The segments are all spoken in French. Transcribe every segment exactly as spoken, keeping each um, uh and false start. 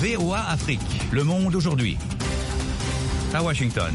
V O A Afrique. Le monde aujourd'hui. À Washington.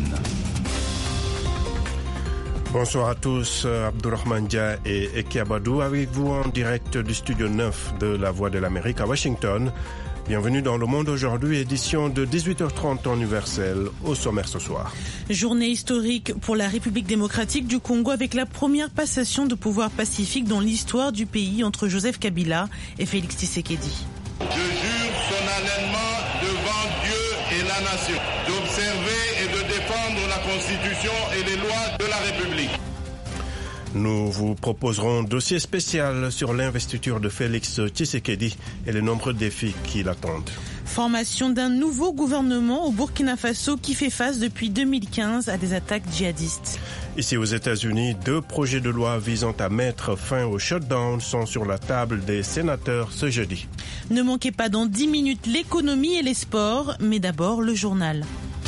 Bonsoir à tous, Abdourahmane Dia et Eki Abadou avec vous en direct du studio neuf de La Voix de l'Amérique à Washington. Bienvenue dans Le Monde aujourd'hui, édition de dix-huit heures trente temps universel, au sommaire ce soir. Journée historique pour la République démocratique du Congo avec la première passation de pouvoir pacifique dans l'histoire du pays entre Joseph Kabila et Félix Tshisekedi. Je jure solennellement devant Dieu et la nation d'observer et de défendre la Constitution et les lois de la République. Nous vous proposerons un dossier spécial sur l'investiture de Félix Tshisekedi et les nombreux défis qui l'attendent. Formation d'un nouveau gouvernement au Burkina Faso qui fait face depuis deux mille quinze à des attaques djihadistes. Ici aux États-Unis, deux projets de loi visant à mettre fin au shutdown sont sur la table des sénateurs ce jeudi. Ne manquez pas dans dix minutes l'économie et les sports, mais d'abord le journal.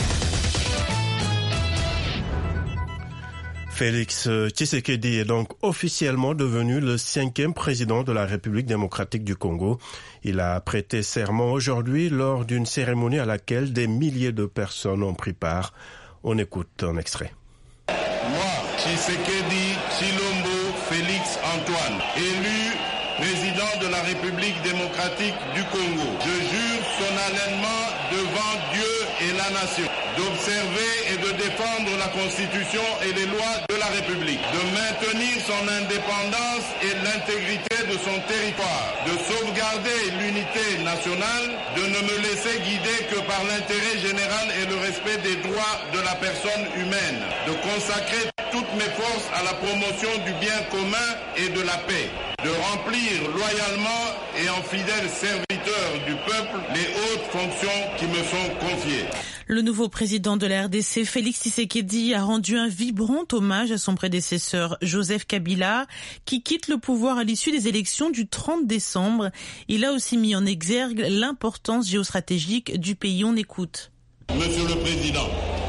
Félix Tshisekedi est donc officiellement devenu le cinquième président de la République démocratique du Congo. Il a prêté serment aujourd'hui lors d'une cérémonie à laquelle des milliers de personnes ont pris part. On écoute un extrait. Moi, Tshisekedi Tshilombo Félix Antoine, élu président de la République démocratique du Congo, je jure solennellement devant Dieu et la nation d'observer et de défendre la Constitution et les lois de la République, de maintenir son indépendance et l'intégrité de son territoire, de sauvegarder l'unité nationale, de ne me laisser guider que par l'intérêt général et le respect des droits de la personne humaine, de consacrer toutes mes forces à la promotion du bien commun et de la paix, de remplir loyalement et en fidèle serviteur du peuple les hautes fonctions qui me sont confiées. Le nouveau président de la R D C, Félix Tshisekedi, a rendu un vibrant hommage à son prédécesseur Joseph Kabila, qui quitte le pouvoir à l'issue des élections du trente décembre. Il a aussi mis en exergue l'importance géostratégique du pays. On écoute. Monsieur le Président,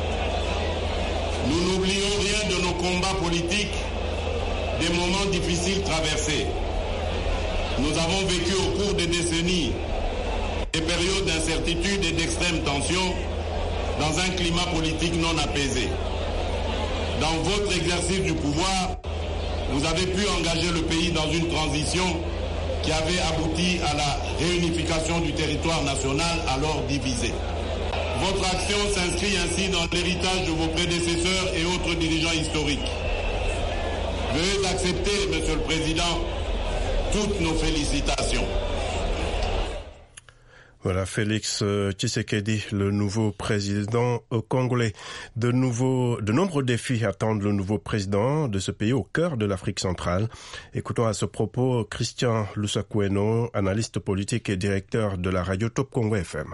nous n'oublions rien de nos combats politiques, des moments difficiles traversés. Nous avons vécu au cours des décennies des périodes d'incertitude et d'extrême tension dans un climat politique non apaisé. Dans votre exercice du pouvoir, vous avez pu engager le pays dans une transition qui avait abouti à la réunification du territoire national alors divisé. Votre action s'inscrit ainsi dans l'héritage de vos prédécesseurs et autres dirigeants historiques. Veuillez accepter, Monsieur le Président, toutes nos félicitations. Voilà, Félix Tshisekedi, le nouveau président congolais. De nouveaux, de nombreux défis attendent le nouveau président de ce pays au cœur de l'Afrique centrale. Écoutons à ce propos Christian Lusakweno, analyste politique et directeur de la radio Top Congo F M.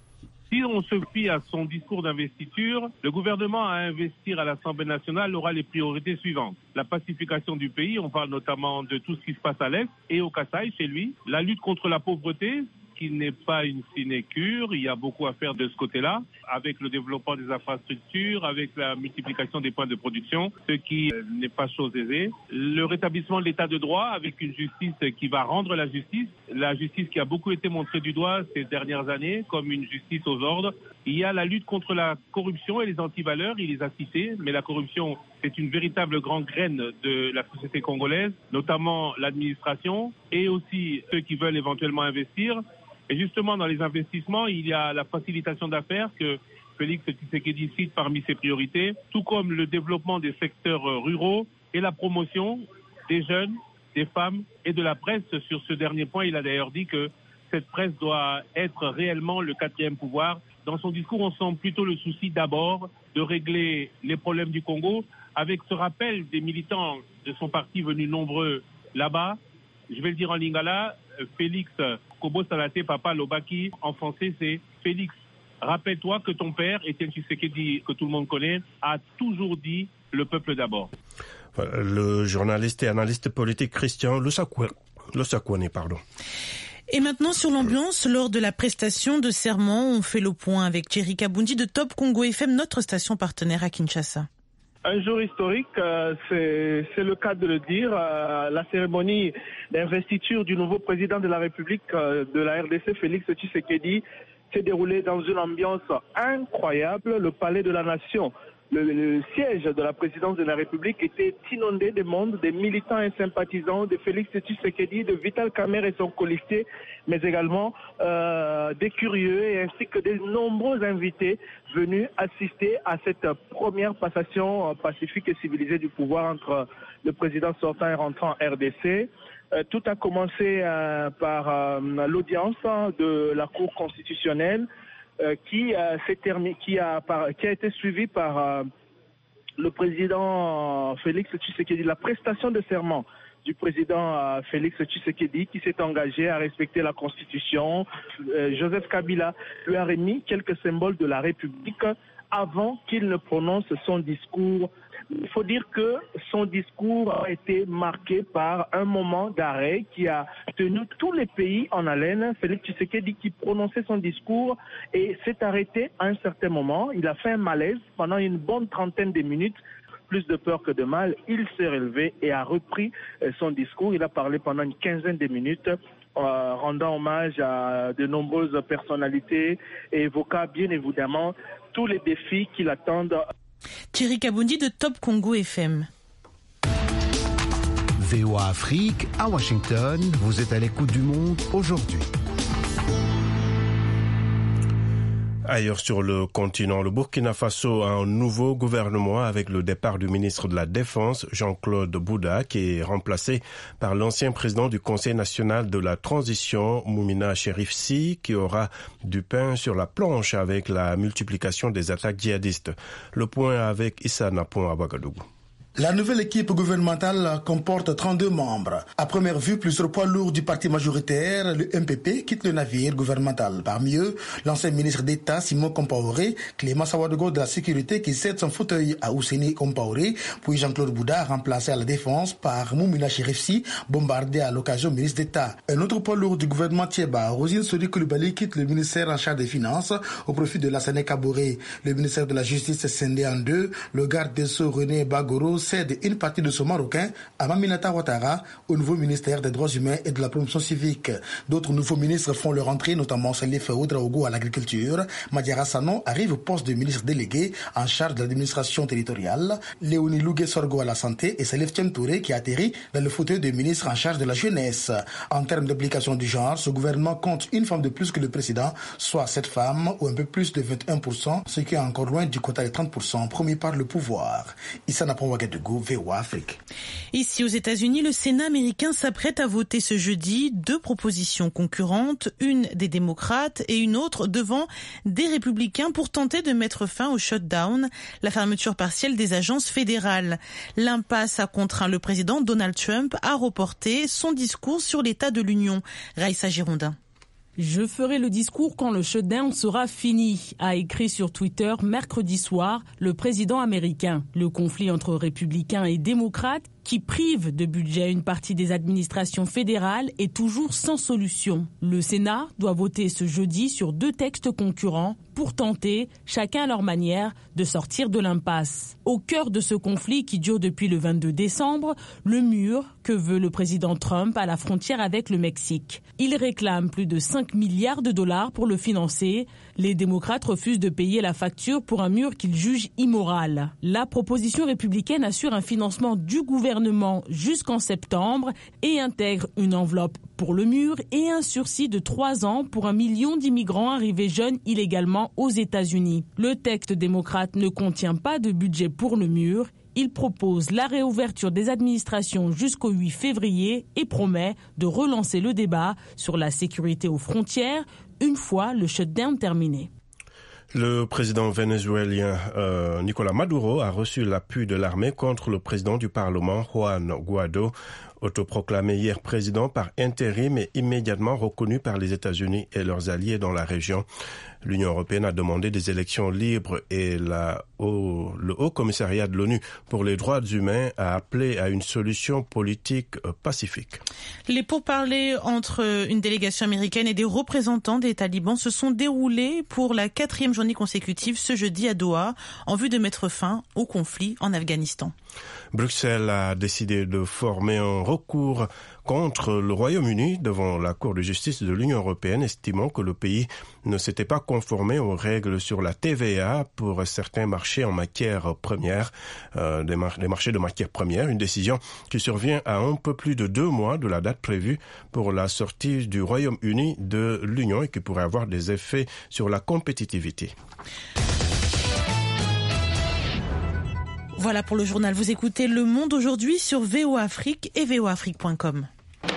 Si on se fie à son discours d'investiture, le gouvernement à investir à l'Assemblée nationale aura les priorités suivantes. La pacification du pays, on parle notamment de tout ce qui se passe à l'Est et au Kasaï, chez lui. La lutte contre la pauvreté, qui n'est pas une sinécure, il y a beaucoup à faire de ce côté-là, avec le développement des infrastructures, avec la multiplication des points de production, ce qui euh, n'est pas chose aisée. Le rétablissement de l'état de droit, avec une justice qui va rendre la justice, la justice qui a beaucoup été montrée du doigt ces dernières années comme une justice aux ordres. Il y a la lutte contre la corruption et les antivaleurs, il les a cités, mais la corruption est une véritable grande graine de la société congolaise, notamment l'administration et aussi ceux qui veulent éventuellement investir. Et justement, dans les investissements, il y a la facilitation d'affaires que Félix Tshisekedi cite parmi ses priorités, tout comme le développement des secteurs ruraux et la promotion des jeunes, des femmes et de la presse. Sur ce dernier point, il a d'ailleurs dit que cette presse doit être réellement le quatrième pouvoir. Dans son discours, on sent plutôt le souci d'abord de régler les problèmes du Congo, avec ce rappel des militants de son parti venus nombreux là-bas. Je vais le dire en lingala, Félix Kobo Salate Papa Lobaki, en français c'est Félix. Rappelle-toi que ton père, Étienne Tshisekedi, que tout le monde connaît, a toujours dit le peuple d'abord. Voilà, le journaliste et analyste politique Christian Lusakweno, pardon. Et maintenant sur l'ambiance, lors de la prestation de serment, on fait le point avec Thierry Kabundi de Top Congo F M, notre station partenaire à Kinshasa. Un jour historique, euh, c'est, c'est le cas de le dire. Euh, la cérémonie d'investiture du nouveau président de la République euh, de la R D C, Félix Tshisekedi, s'est déroulé dans une ambiance incroyable. Le palais de la Nation, le, le siège de la présidence de la République était inondé de monde, des militants et sympathisants de Félix Tshisekedi, de Vital Kamerhe et son colistier, mais également euh, des curieux et ainsi que de nombreux invités venus assister à cette première passation pacifique et civilisée du pouvoir entre le président sortant et rentrant R D C. Euh, tout a commencé euh, par euh, l'audience de la Cour constitutionnelle euh, qui, euh, s'est termi- qui, a, par, qui a été suivie par euh, le président Félix Tshisekedi, la prestation de serment du président euh, Félix Tshisekedi qui s'est engagé à respecter la Constitution. Euh, Joseph Kabila lui a remis quelques symboles de la République avant qu'il ne prononce son discours. Il faut dire que son discours a été marqué par un moment d'arrêt qui a tenu tous les pays en haleine. Félix Tshisekedi qui prononçait son discours et s'est arrêté à un certain moment. Il a fait un malaise pendant une bonne trentaine de minutes. Plus de peur que de mal, il s'est relevé et a repris son discours. Il a parlé pendant une quinzaine de minutes, euh, rendant hommage à de nombreuses personnalités et évoquant bien évidemment tous les défis qui l'attendent. Thierry Kabundi de Top Congo F M. V O A Afrique, à Washington, vous êtes à l'écoute du monde aujourd'hui. Ailleurs sur le continent, le Burkina Faso a un nouveau gouvernement avec le départ du ministre de la Défense, Jean-Claude Bouda, qui est remplacé par l'ancien président du Conseil national de la transition, Moumina Chérif Sy, qui aura du pain sur la planche avec la multiplication des attaques djihadistes. Le point avec Issa Napon à Ouagadougou. La nouvelle équipe gouvernementale comporte trente-deux membres. À première vue, plusieurs poids lourds du parti majoritaire, le M P P, quittent le navire gouvernemental. Parmi eux, l'ancien ministre d'État Simon Compaoré, Clément Sawadogo de la Sécurité qui cède son fauteuil à Ousseini Compaoré, puis Jean-Claude Bouda, remplacé à la défense par Moumina Chérif Sy, bombardé à l'occasion ministre d'État. Un autre poids lourd du gouvernement Thiéba, Rosine Sori Koulibaly, quitte le ministère en charge des Finances au profit de Lassana Kaboré. Le ministère de la Justice est scindé en deux. Le garde des Sceaux René Bagoro cède une partie de son Marocain à Maminata Ouattara au nouveau ministère des Droits humains et de la promotion civique. D'autres nouveaux ministres font leur entrée, notamment Salif Ouedraogo à l'agriculture. Madiara Sanon arrive au poste de ministre délégué en charge de l'administration territoriale. Léonie Lougué Sorgo à la santé et Salif Tchemtouré qui atterrit dans le fauteuil de ministre en charge de la jeunesse. En termes d'application du genre, ce gouvernement compte une femme de plus que le précédent, soit sept femmes ou un peu plus de vingt et un pour cent, ce qui est encore loin du quota de trente pour cent promis par le pouvoir. Issa Napon Ouagadougou, V O A Afrique. Ici aux États-Unis, le Sénat américain s'apprête à voter ce jeudi deux propositions concurrentes, une des démocrates et une autre devant des républicains pour tenter de mettre fin au shutdown, la fermeture partielle des agences fédérales. L'impasse a contraint le président Donald Trump à reporter son discours sur l'état de l'Union. Raïssa Girondin. Je ferai le discours quand le shutdown sera fini, a écrit sur Twitter mercredi soir le président américain. Le conflit entre républicains et démocrates qui prive de budget une partie des administrations fédérales est toujours sans solution. Le Sénat doit voter ce jeudi sur deux textes concurrents pour tenter, chacun à leur manière, de sortir de l'impasse. Au cœur de ce conflit qui dure depuis le vingt-deux décembre, le mur que veut le président Trump à la frontière avec le Mexique. Il réclame plus de cinq milliards de dollars pour le financer. Les démocrates refusent de payer la facture pour un mur qu'ils jugent immoral. La proposition républicaine assure un financement du gouvernement jusqu'en septembre et intègre une enveloppe pour le mur et un sursis de trois ans pour un million d'immigrants arrivés jeunes illégalement aux États-Unis. Le texte démocrate ne contient pas de budget pour le mur. Il propose la réouverture des administrations jusqu'au huit février et promet de relancer le débat sur la sécurité aux frontières une fois le shutdown terminé. Le président vénézuélien euh, Nicolás Maduro a reçu l'appui de l'armée contre le président du Parlement, Juan Guaido, autoproclamé hier président par intérim et immédiatement reconnu par les États-Unis et leurs alliés dans la région. L'Union européenne a demandé des élections libres et la, au, le Haut Commissariat de l'ONU pour les droits humains a appelé à une solution politique pacifique. Les pourparlers entre une délégation américaine et des représentants des talibans se sont déroulés pour la quatrième journée consécutive ce jeudi à Doha en vue de mettre fin au conflit en Afghanistan. Bruxelles a décidé de former un recours contre le Royaume-Uni devant la Cour de justice de l'Union européenne, estimant que le pays ne s'était pas conformé aux règles sur la T V A pour certains marchés en matière première, euh, des, mar- des marchés de matières premières, une décision qui survient à un peu plus de deux mois de la date prévue pour la sortie du Royaume-Uni de l'Union et qui pourrait avoir des effets sur la compétitivité. Voilà pour le journal. Vous écoutez Le Monde aujourd'hui sur V O Afrique et v o afrique point com.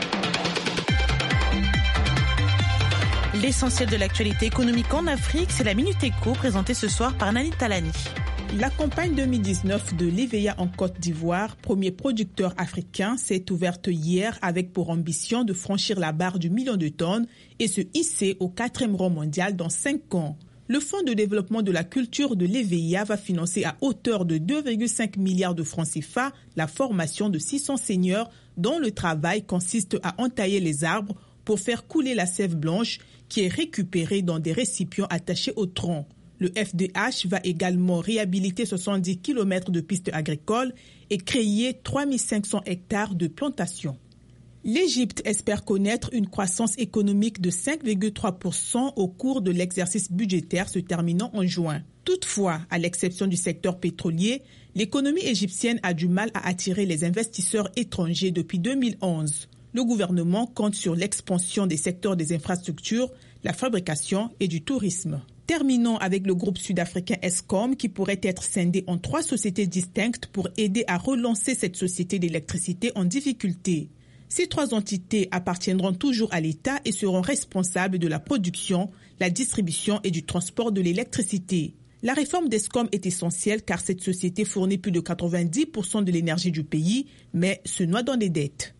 L'essentiel de l'actualité économique en Afrique, c'est la Minute Éco présentée ce soir par Nani Talani. La campagne deux mille dix-neuf de l'E V A en Côte d'Ivoire, premier producteur africain, s'est ouverte hier avec pour ambition de franchir la barre du million de tonnes et se hisser au quatrième rang mondial dans cinq ans. Le Fonds de développement de la culture de l'E V I A va financer à hauteur de deux virgule cinq milliards de francs C F A la formation de six cents seigneurs dont le travail consiste à entailler les arbres pour faire couler la sève blanche qui est récupérée dans des récipients attachés au tronc. Le F D H va également réhabiliter soixante-dix kilomètres de pistes agricoles et créer trois mille cinq cents hectares de plantations. L'Égypte espère connaître une croissance économique de cinq virgule trois pour cent au cours de l'exercice budgétaire se terminant en juin. Toutefois, à l'exception du secteur pétrolier, l'économie égyptienne a du mal à attirer les investisseurs étrangers depuis deux mille onze. Le gouvernement compte sur l'expansion des secteurs des infrastructures, la fabrication et du tourisme. Terminons avec le groupe sud-africain Eskom qui pourrait être scindé en trois sociétés distinctes pour aider à relancer cette société d'électricité en difficulté. Ces trois entités appartiendront toujours à l'État et seront responsables de la production, la distribution et du transport de l'électricité. La réforme d'Eskom est essentielle car cette société fournit plus de quatre-vingt-dix pour cent de l'énergie du pays, mais se noie dans des dettes.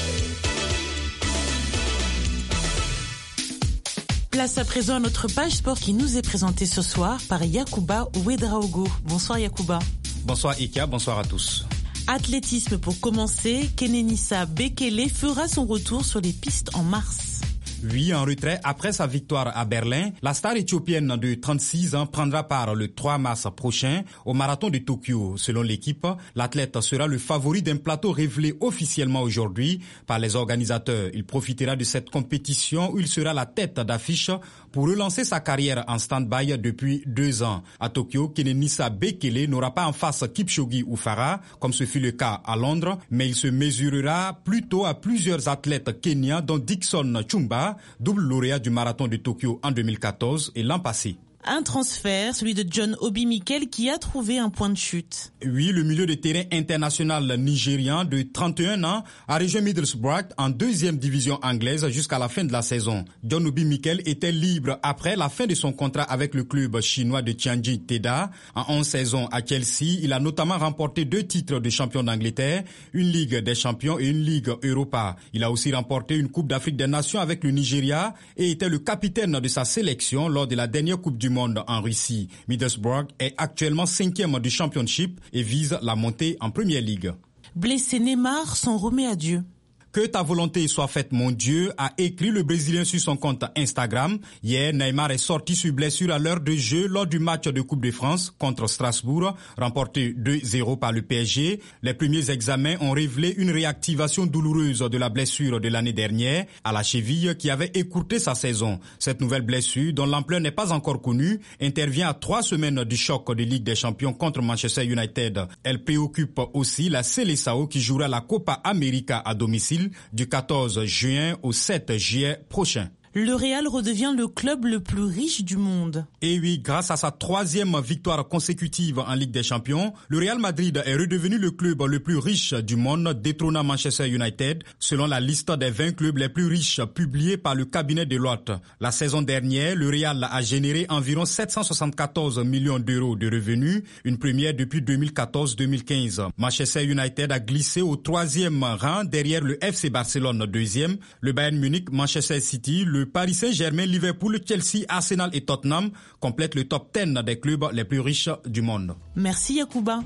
Place à présent à notre page sport qui nous est présentée ce soir par Yacouba Ouedraogo. Bonsoir Yacouba. Bonsoir Ika, bonsoir à tous. Athlétisme pour commencer, Kenenisa Bekele fera son retour sur les pistes en mars. Oui, en retrait après sa victoire à Berlin, la star éthiopienne de trente-six ans prendra part le trois mars prochain au marathon de Tokyo. Selon l'équipe, l'athlète sera le favori d'un plateau révélé officiellement aujourd'hui par les organisateurs. Il profitera de cette compétition où il sera la tête d'affiche pour relancer sa carrière en stand-by depuis deux ans. À Tokyo, Kenenisa Bekele n'aura pas en face Kipchoge ou Farah, comme ce fut le cas à Londres, mais il se mesurera plutôt à plusieurs athlètes kenyans dont Dickson Chumba, double lauréat du marathon de Tokyo en deux mille quatorze et l'an passé. Un transfert, celui de John Obi Mikel qui a trouvé un point de chute. Oui, le milieu de terrain international nigérian de trente et un ans a rejoint Middlesbrough en deuxième division anglaise jusqu'à la fin de la saison. John Obi Mikel était libre après la fin de son contrat avec le club chinois de Tianjin Teda. En onze saisons à Chelsea, il a notamment remporté deux titres de champion d'Angleterre, une Ligue des champions et une Ligue Europa. Il a aussi remporté une Coupe d'Afrique des Nations avec le Nigeria et était le capitaine de sa sélection lors de la dernière Coupe du Monde en Russie. Middlesbrough est actuellement cinquième du Championship et vise la montée en Premier League. Blessé, Neymar s'en remet à Dieu. Que ta volonté soit faite, mon Dieu, a écrit le Brésilien sur son compte Instagram. Hier, Neymar est sorti sur blessure à l'heure de jeu lors du match de Coupe de France contre Strasbourg, remporté deux zéro par le P S G. Les premiers examens ont révélé une réactivation douloureuse de la blessure de l'année dernière à la cheville qui avait écourté sa saison. Cette nouvelle blessure, dont l'ampleur n'est pas encore connue, intervient à trois semaines du choc de Ligue des Champions contre Manchester United. Elle préoccupe aussi la Seleção qui jouera la Copa América à domicile du quatorze juin au sept juillet prochain. Le Real redevient le club le plus riche du monde. Et oui, grâce à sa troisième victoire consécutive en Ligue des Champions, le Real Madrid est redevenu le club le plus riche du monde, détrônant Manchester United, selon la liste des vingt clubs les plus riches publiée par le cabinet de Deloitte. La saison dernière, le Real a généré environ sept cent soixante-quatorze millions d'euros de revenus, une première depuis deux mille quatorze deux mille quinze. Manchester United a glissé au troisième rang derrière le F C Barcelone deuxième, le Bayern Munich, Manchester City, le Paris Saint-Germain, Liverpool, Chelsea, Arsenal et Tottenham complètent le top dix des clubs les plus riches du monde. Merci Yacouba.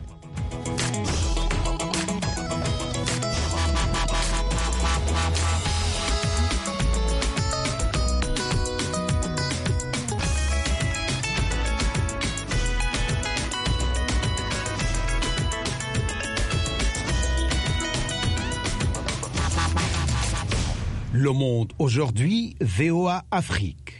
Le Monde aujourd'hui, V O A Afrique.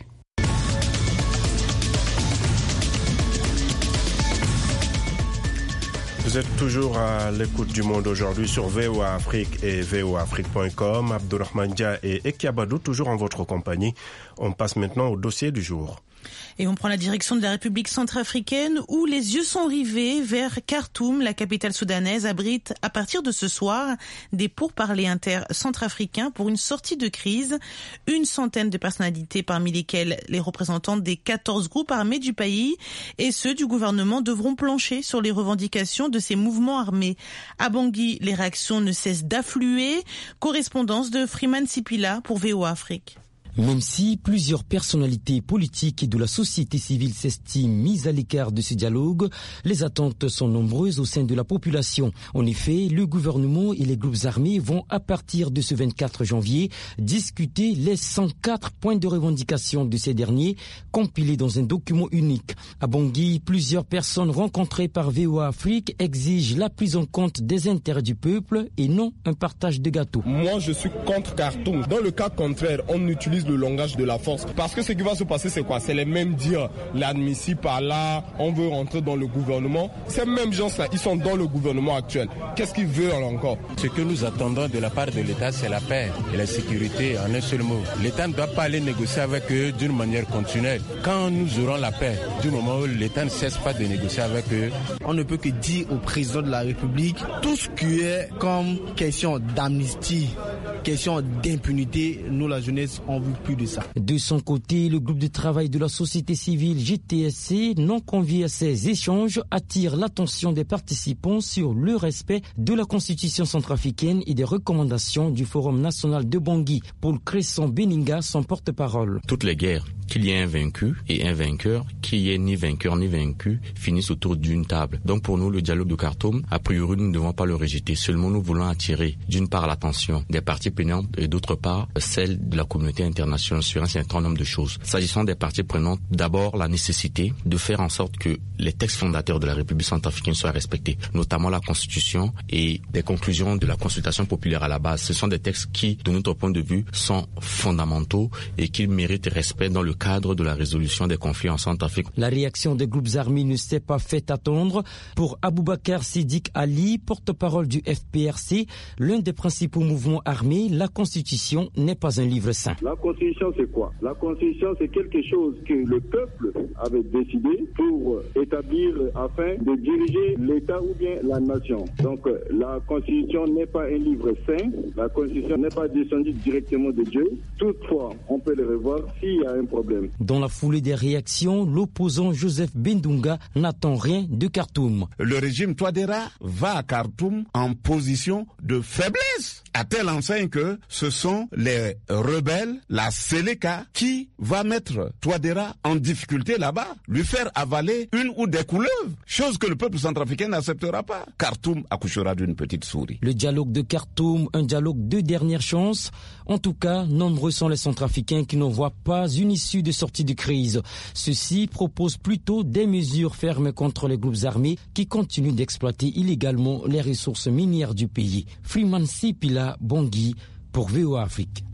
Vous êtes toujours à l'écoute du Monde aujourd'hui sur V O A Afrique et V O A Afrique point com. Abdourahmane Dia et Ekiabadou, toujours en votre compagnie. On passe maintenant au dossier du jour. Et on prend la direction de la République centrafricaine où les yeux sont rivés vers Khartoum. La capitale soudanaise abrite à partir de ce soir des pourparlers inter-centrafricains pour une sortie de crise. Une centaine de personnalités, parmi lesquelles les représentants des quatorze groupes armés du pays et ceux du gouvernement, devront plancher sur les revendications de ces mouvements armés. À Bangui, les réactions ne cessent d'affluer. Correspondance de Freeman Sipila pour V O A Afrique. Même si plusieurs personnalités politiques et de la société civile s'estiment mises à l'écart de ce dialogue, les attentes sont nombreuses au sein de la population. En effet, le gouvernement et les groupes armés vont à partir de ce vingt-quatre janvier discuter les cent quatre points de revendication de ces derniers compilés dans un document unique. À Bangui, plusieurs personnes rencontrées par V O A Afrique exigent la prise en compte des intérêts du peuple et non un partage de gâteaux. Moi, je suis contre Khartoum. Dans le cas contraire, on utilise le langage de la force. Parce que ce qui va se passer, c'est quoi? C'est les mêmes dires. L'admissible par là, on veut rentrer dans le gouvernement. Ces mêmes gens-là, ils sont dans le gouvernement actuel. Qu'est-ce qu'ils veulent encore? Ce que nous attendons de la part de l'État, c'est la paix et la sécurité en un seul mot. L'État ne doit pas aller négocier avec eux d'une manière continuelle. Quand nous aurons la paix, du moment où l'État ne cesse pas de négocier avec eux. On ne peut que dire au président de la République tout ce qui est comme question d'amnistie, question d'impunité. Nous, la jeunesse, on veut plus de ça. De son côté, le groupe de travail de la société civile G T S C, non convié à ces échanges, attire l'attention des participants sur le respect de la Constitution centrafricaine et des recommandations du Forum national de Bangui. Paul Cresson Beninga, son porte-parole. Toutes les guerres, qu'il y ait un vaincu et un vainqueur, qu'il n'y ait ni vainqueur ni vaincu, finissent autour d'une table. Donc pour nous, le dialogue de Khartoum, a priori, nous ne devons pas le rejeter. Seulement, nous voulons attirer d'une part l'attention des parties prenantes et d'autre part celle de la communauté internationale sur un certain nombre de choses. S'agissant des parties prenantes, d'abord la nécessité de faire en sorte que les textes fondateurs de la République centrafricaine soient respectés, notamment la Constitution et des conclusions de la consultation populaire à la base. Ce sont des textes qui, de notre point de vue, sont fondamentaux et qui méritent respect dans le cadre de la résolution des conflits en Centrafrique. La réaction des groupes armés ne s'est pas fait attendre. Pour Aboubakar Siddiq Ali, porte-parole du F P R C, l'un des principaux mouvements armés, la Constitution n'est pas un livre saint. La Constitution, c'est quoi? La Constitution, c'est quelque chose que le peuple avait décidé pour établir afin de diriger l'État ou bien la nation. Donc, la Constitution n'est pas un livre saint. La Constitution n'est pas descendue directement de Dieu. Toutefois, on peut le revoir s'il y a un problème. Dans la foulée des réactions, l'opposant Joseph Bendunga n'attend rien de Khartoum. Le régime Touadéra va à Khartoum en position de faiblesse, à telle enseigne que ce sont les rebelles, la Séléka, qui va mettre Touadéra en difficulté là-bas, lui faire avaler une ou des couleuvres, chose que le peuple centrafricain n'acceptera pas. Khartoum accouchera d'une petite souris. Le dialogue de Khartoum, un dialogue de dernière chance. En tout cas, nombreux sont les Centrafricains qui n'en voient pas une issue de sortie de crise. Ceux-ci proposent plutôt des mesures fermes contre les groupes armés qui continuent d'exploiter illégalement les ressources minières du pays. Freeman Sipila, Bangui, pour V O A Afrique.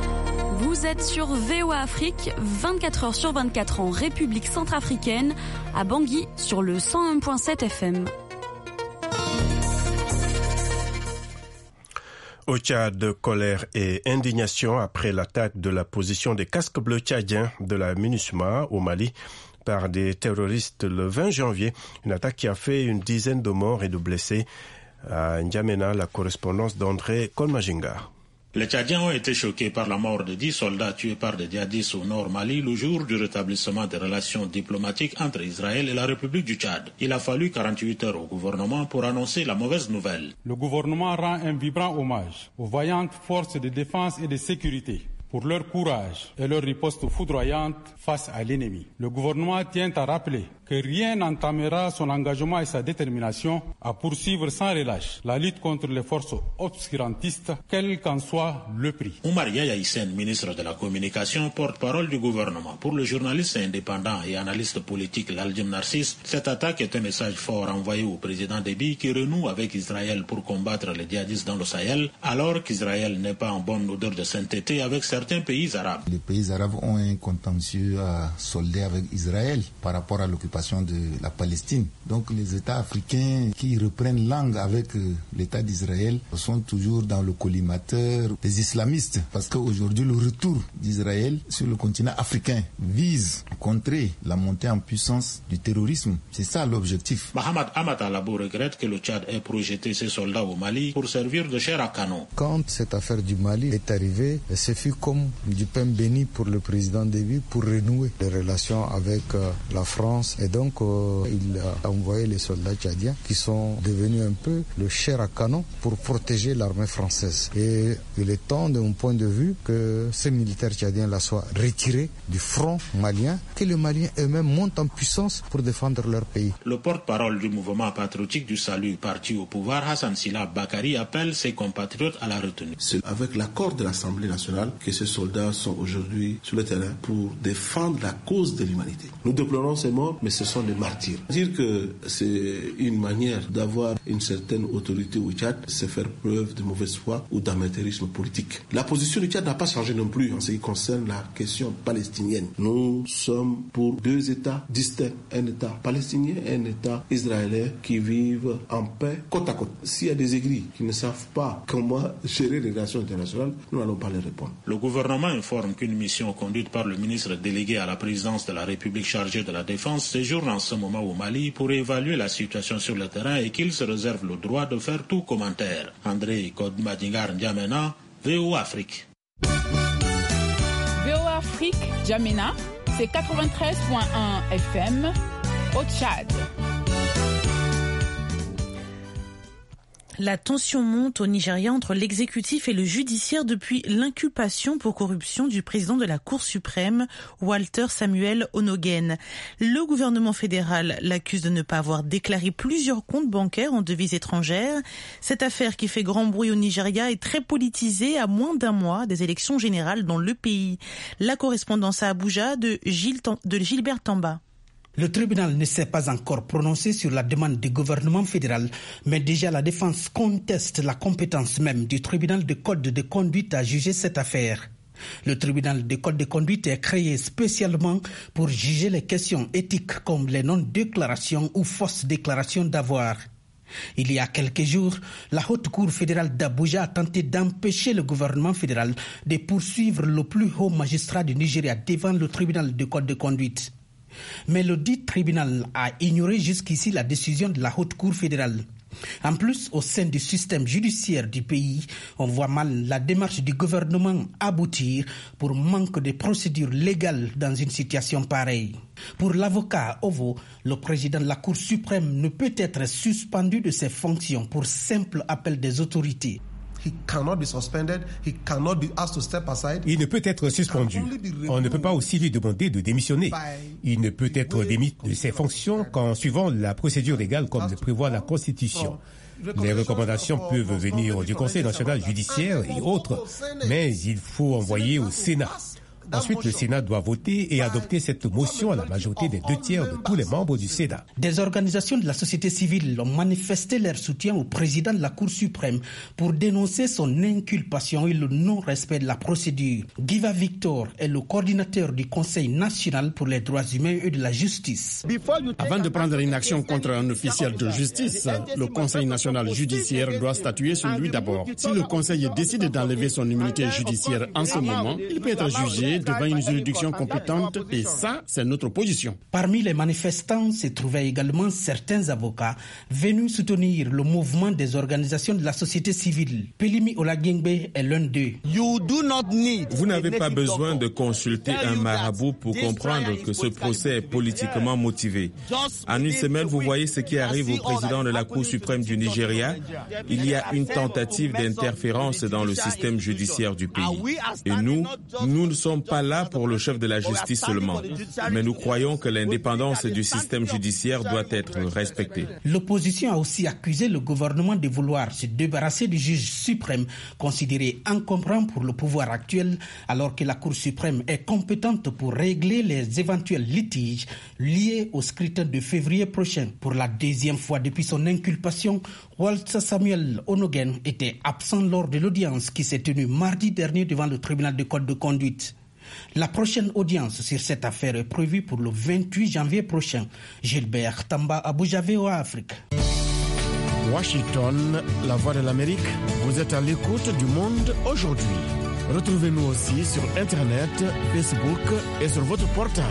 Vous êtes sur V O A Afrique, vingt-quatre heures sur vingt-quatre en République centrafricaine, à Bangui sur le cent un virgule sept F M. Au Tchad, colère et indignation après l'attaque de la position des casques bleus tchadiens de la MINUSMA au Mali par des terroristes le vingt janvier. Une attaque qui a fait une dizaine de morts et de blessés. À N'Djamena, la correspondance d'André Kolmajinga. Les Tchadiens ont été choqués par la mort de dix soldats tués par des djihadistes au nord Mali le jour du rétablissement des relations diplomatiques entre Israël et la République du Tchad. Il a fallu quarante-huit heures au gouvernement pour annoncer la mauvaise nouvelle. Le gouvernement rend un vibrant hommage aux vaillantes forces de défense et de sécurité pour leur courage et leur riposte foudroyante face à l'ennemi. Le gouvernement tient à rappeler que rien n'entamera son engagement et sa détermination à poursuivre sans relâche la lutte contre les forces obscurantistes, quel qu'en soit le prix. Oumar Yaya Hissène, ministre de la Communication, porte-parole du gouvernement. Pour le journaliste indépendant et analyste politique Laljem Narcisse, cette attaque est un message fort envoyé au président Déby qui renoue avec Israël pour combattre les djihadistes dans le Sahel, alors qu'Israël n'est pas en bonne odeur de sainteté avec certains pays arabes. Les pays arabes ont un contentieux à solder avec Israël par rapport à l'occupation de la Palestine. Donc les États africains qui reprennent langue avec l'État d'Israël sont toujours dans le collimateur des islamistes, parce qu'aujourd'hui le retour d'Israël sur le continent africain vise à contrer la montée en puissance du terrorisme. C'est ça l'objectif. Mohamed Ahmad Alabo regrette que le Tchad ait projeté ses soldats au Mali pour servir de chair à canon. Quand cette affaire du Mali est arrivée, ce fut comme du pain béni pour le président Déby pour renouer les relations avec euh, la France. Et donc, euh, il a envoyé les soldats tchadiens qui sont devenus un peu le chair à canon pour protéger l'armée française. Et il est temps, de mon point de vue, que ces militaires tchadiens-là soient retirés du front malien, que les Maliens eux-mêmes montent en puissance pour défendre leur pays. Le porte-parole du mouvement patriotique du salut, parti au pouvoir, Hassan Sila Bakari, appelle ses compatriotes à la retenue. C'est avec l'accord de l'Assemblée nationale que ces soldats sont aujourd'hui sur le terrain pour défendre la cause de l'humanité. Nous déplorons ces morts, mais ce sont des martyrs. Dire que c'est une manière d'avoir une certaine autorité au Tchad, c'est faire preuve de mauvaise foi ou d'amateurisme politique. La position du Tchad n'a pas changé non plus en ce qui concerne la question palestinienne. Nous sommes pour deux États distincts, un État palestinien et un État israélien qui vivent en paix côte à côte. S'il y a des aigris qui ne savent pas comment gérer les relations internationales, nous n'allons pas les répondre. Le gouvernement informe qu'une mission conduite par le ministre délégué à la présidence de la République chargé de la Défense séjourne en ce moment au Mali pour évaluer la situation sur le terrain et qu'il se réserve le droit de faire tout commentaire. André Kodmadingar N'Djamena, V O Afrique. V O Afrique, N'Djamena, c'est quatre-vingt-treize virgule un F M au Tchad. La tension monte au Nigeria entre l'exécutif et le judiciaire depuis l'inculpation pour corruption du président de la Cour suprême, Walter Samuel Onogen. Le gouvernement fédéral l'accuse de ne pas avoir déclaré plusieurs comptes bancaires en devises étrangères. Cette affaire qui fait grand bruit au Nigeria est très politisée à moins d'un mois des élections générales dans le pays. La correspondance à Abuja de, Gilles, de Gilbert Tamba. Le tribunal ne s'est pas encore prononcé sur la demande du gouvernement fédéral, mais déjà la défense conteste la compétence même du tribunal de code de conduite à juger cette affaire. Le tribunal de code de conduite est créé spécialement pour juger les questions éthiques comme les non-déclarations ou fausses déclarations d'avoir. Il y a quelques jours, la Haute Cour fédérale d'Abuja a tenté d'empêcher le gouvernement fédéral de poursuivre le plus haut magistrat du Nigeria devant le tribunal de code de conduite. Mais le dit tribunal a ignoré jusqu'ici la décision de la Haute Cour fédérale. En plus, au sein du système judiciaire du pays, on voit mal la démarche du gouvernement aboutir pour manque de procédures légales dans une situation pareille. Pour l'avocat Ovo, le président de la Cour suprême ne peut être suspendu de ses fonctions pour simple appel des autorités. He cannot be suspended. He cannot be asked to step aside. Il ne peut être suspendu. On ne peut pas aussi lui demander de démissionner. Il ne peut être démis de ses fonctions qu'en suivant la procédure légale comme le prévoit la Constitution. Les recommandations peuvent venir du Conseil national judiciaire et autres, mais il faut envoyer au Sénat. Ensuite, le Sénat doit voter et adopter cette motion à la majorité des deux tiers de tous les membres du Sénat. Des organisations de la société civile ont manifesté leur soutien au président de la Cour suprême pour dénoncer son inculpation et le non-respect de la procédure. Giva Victor est le coordinateur du Conseil national pour les droits humains et de la justice. Avant de prendre une action contre un officiel de justice, le Conseil national judiciaire doit statuer sur lui d'abord. Si le Conseil décide d'enlever son immunité judiciaire en ce moment, il peut être jugé devant une juridiction compétente et ça, c'est notre position. Parmi les manifestants se trouvaient également certains avocats venus soutenir le mouvement des organisations de la société civile. Pelimi Olagengbe est l'un d'eux. Vous n'avez pas besoin de consulter un marabout pour comprendre que ce procès est politiquement motivé. En une semaine, vous voyez ce qui arrive au président de la Cour suprême du Nigeria. Il y a une tentative d'interférence dans le système judiciaire du pays. Et nous, nous ne sommes pas là pour le chef de la justice seulement. Mais nous croyons que l'indépendance du système judiciaire doit être respectée. L'opposition a aussi accusé le gouvernement de vouloir se débarrasser du juge suprême, considéré incompétent pour le pouvoir actuel, alors que la Cour suprême est compétente pour régler les éventuels litiges liés au scrutin de février prochain. Pour la deuxième fois depuis son inculpation, Walter Samuel Onogen était absent lors de l'audience qui s'est tenue mardi dernier devant le tribunal de code de conduite. La prochaine audience sur cette affaire est prévue pour le vingt-huit janvier prochain. Gilbert Tamba, Abuja, V O A Afrique. Washington, la voix de l'Amérique, vous êtes à l'écoute du monde aujourd'hui. Retrouvez-nous aussi sur Internet, Facebook et sur votre portable.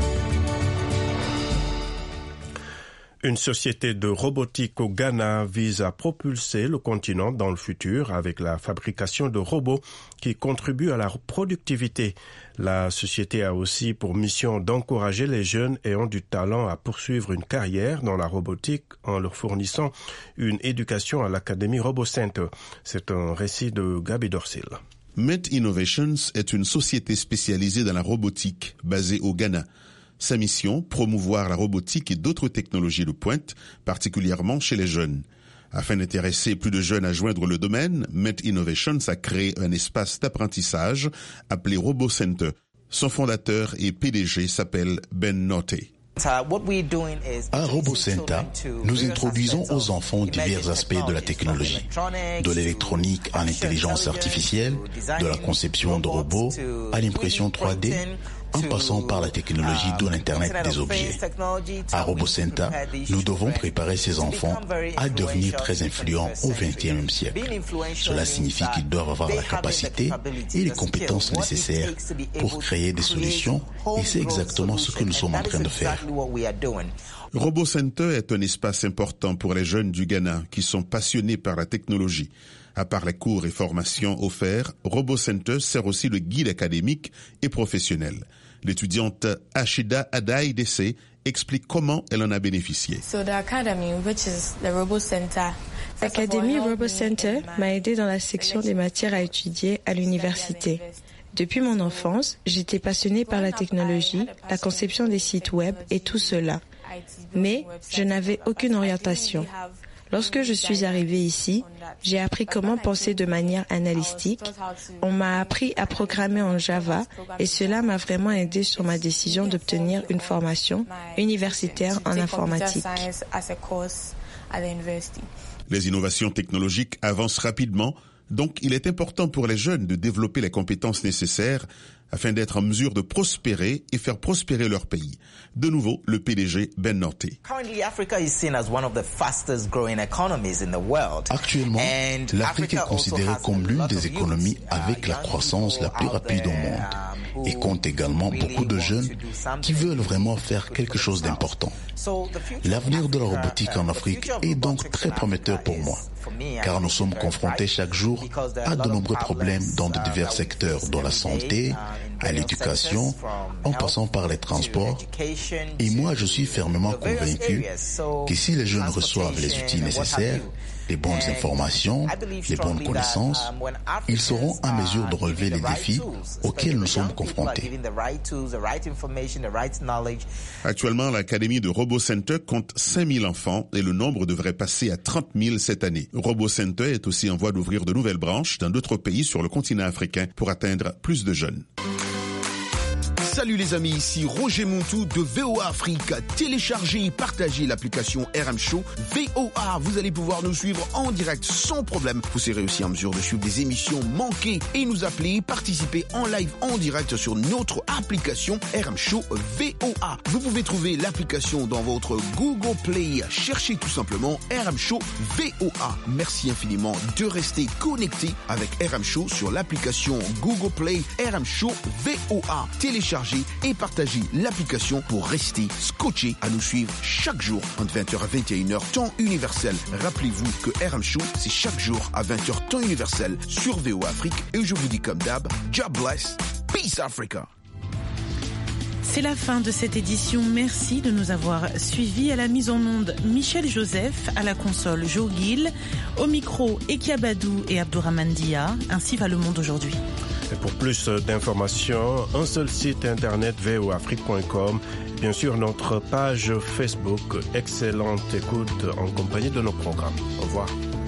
Une société de robotique au Ghana vise à propulser le continent dans le futur avec la fabrication de robots qui contribuent à la productivité. La société a aussi pour mission d'encourager les jeunes ayant du talent à poursuivre une carrière dans la robotique en leur fournissant une éducation à l'Académie RoboCenter. C'est un récit de Gabi Dorsil. Met Innovations est une société spécialisée dans la robotique basée au Ghana. Sa mission, promouvoir la robotique et d'autres technologies de pointe, particulièrement chez les jeunes. Afin d'intéresser plus de jeunes à joindre le domaine, Met Innovations a créé un espace d'apprentissage appelé RoboCenter. Son fondateur et P D G s'appelle Ben Notte. À RoboCenter, nous introduisons aux enfants divers aspects de la technologie, de l'électronique à l'intelligence artificielle, de la conception de robots à l'impression trois D, en passant par la technologie de l'Internet des objets. À RoboCenter, nous devons préparer ces enfants à devenir très influents au vingtième siècle. Cela signifie qu'ils doivent avoir la capacité et les compétences nécessaires pour créer des solutions, et c'est exactement ce que nous sommes en train de faire. RoboCenter est un espace important pour les jeunes du Ghana qui sont passionnés par la technologie. À part les cours et formations offerts, RoboCenter sert aussi de guide académique et professionnel. L'étudiante Ashida Adaïdessé explique comment elle en a bénéficié. L'Académie RoboCenter m'a aidé dans la section des matières à étudier à l'université. Depuis mon enfance, j'étais passionnée par la technologie, la conception des sites web et tout cela. Mais je n'avais aucune orientation. Lorsque je suis arrivée ici, j'ai appris comment penser de manière analytique. On m'a appris à programmer en Java et cela m'a vraiment aidé sur ma décision d'obtenir une formation universitaire en informatique. Les innovations technologiques avancent rapidement, donc il est important pour les jeunes de développer les compétences nécessaires afin d'être en mesure de prospérer et faire prospérer leur pays. De nouveau, le P D G Ben Notte. Actuellement, l'Afrique est considérée comme l'une des économies avec la croissance la plus rapide au monde et compte également beaucoup de jeunes qui veulent vraiment faire quelque chose d'important. L'avenir de la robotique en Afrique est donc très prometteur pour moi, car nous sommes confrontés chaque jour à de nombreux problèmes dans de divers secteurs, dont la santé, à l'éducation, en passant par les transports. Et moi, je suis fermement convaincu que si les jeunes reçoivent les outils nécessaires, les bonnes informations, les bonnes connaissances, ils seront en mesure de relever les défis auxquels nous sommes confrontés. Actuellement, l'Académie de RoboCenter compte cinq mille enfants et le nombre devrait passer à trente mille cette année. RoboCenter est aussi en voie d'ouvrir de nouvelles branches dans d'autres pays sur le continent africain pour atteindre plus de jeunes. Salut les amis, ici Roger Montou de V O A Afrique. Téléchargez et partagez l'application R M Show V O A. Vous allez pouvoir nous suivre en direct sans problème. Vous serez aussi en mesure de suivre des émissions manquées et nous appeler, participer en live en direct sur notre application R M Show V O A. Vous pouvez trouver l'application dans votre Google Play. Cherchez tout simplement R M Show V O A. Merci infiniment de rester connecté avec R M Show sur l'application Google Play R M Show V O A. Téléchargez et partagez l'application pour rester scotché à nous suivre chaque jour entre vingt heures à vingt et une heures temps universel. Rappelez-vous que R M Show, c'est chaque jour à vingt heures temps universel sur V O A Afrique. Et je vous dis comme d'hab, God bless, peace Africa. C'est la fin de cette édition. Merci de nous avoir suivis. À la mise en onde, Michel Joseph, à la console, Joe Gill, au micro, Ekia Badou et Abdourahmane Dia. Ainsi va le monde aujourd'hui. Et pour plus d'informations, un seul site internet v o afrique point com. Bien sûr, notre page Facebook. Excellente écoute en compagnie de nos programmes. Au revoir.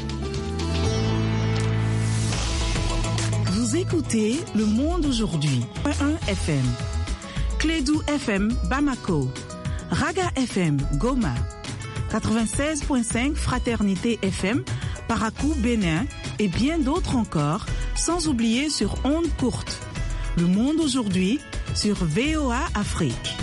Vous écoutez Le Monde aujourd'hui. un F M. Clédou F M Bamako, Raga F M Goma, quatre-vingt-seize virgule cinq Fraternité F M Parakou Bénin et bien d'autres encore, sans oublier sur ondes courtes. Le Monde aujourd'hui sur V O A Afrique.